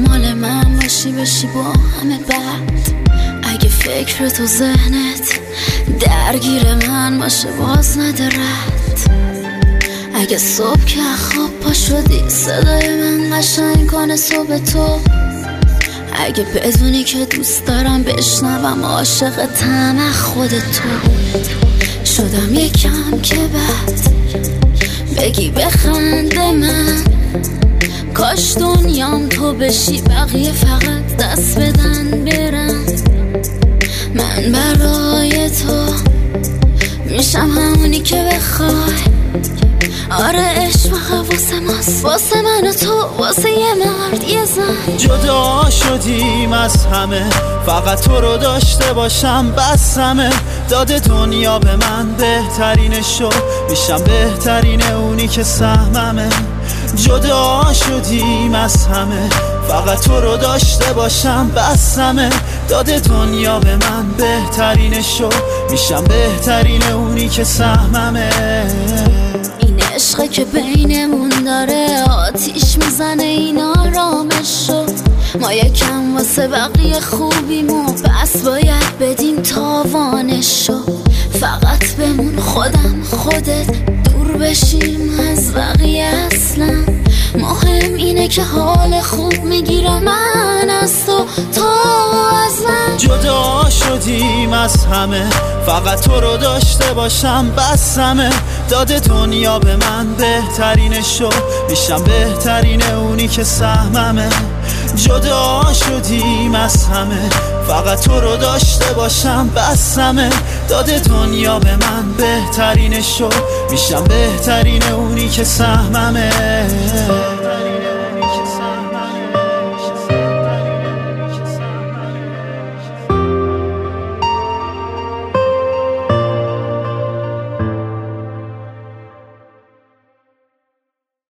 مال من باشی بشی با همه بعد. اگه فکر تو ذهنت درگیر من باشه باز نده رد. اگه صبح که خواب پا شدی صدای من قشنگ کنه صبح تو. اگه بدونی که دوست دارم بشنوم عاشق طعم خود تو. شدم یکم که بعد بگی بخنده من. کاش دنیام تو بشی بقیه فقط دست بدن برم. من برای تو میشم همونی که بخوای. آره عشق واسه ماست، واسه من و تو، واسه یه مرد یه زن. جدا شدیم از همه فقط تو رو داشته باشم بسمه. داده دنیا به من بهترینشو میشم بهترین اونی که سهممه. جدا شدیم از همه فقط تو رو داشته باشم بسمه. داده دنیا به من بهترینشو میشم بهترین اونی که سهممه. این عشقه که بینمون داره آتیش میزنه این آرامشو. ما یکم واسه بقیه خوبیم و بس باید بدیم تاوانشو. فقط بمون خودم خودت دور بشیم از بقیه. اصلا مهم اینه که حال خوب میگیرم من از تو از من. جدا شدیم از همه فقط تو رو داشته باشم بسمه. داده دنیا به من بهترینشو میشم بهترین اونی که سهممه. جدا شدیم از همه فقط تو رو داشته باشم بسمه. داده دنیا به من بهترینشو میشم بهترین اونی که سهممه.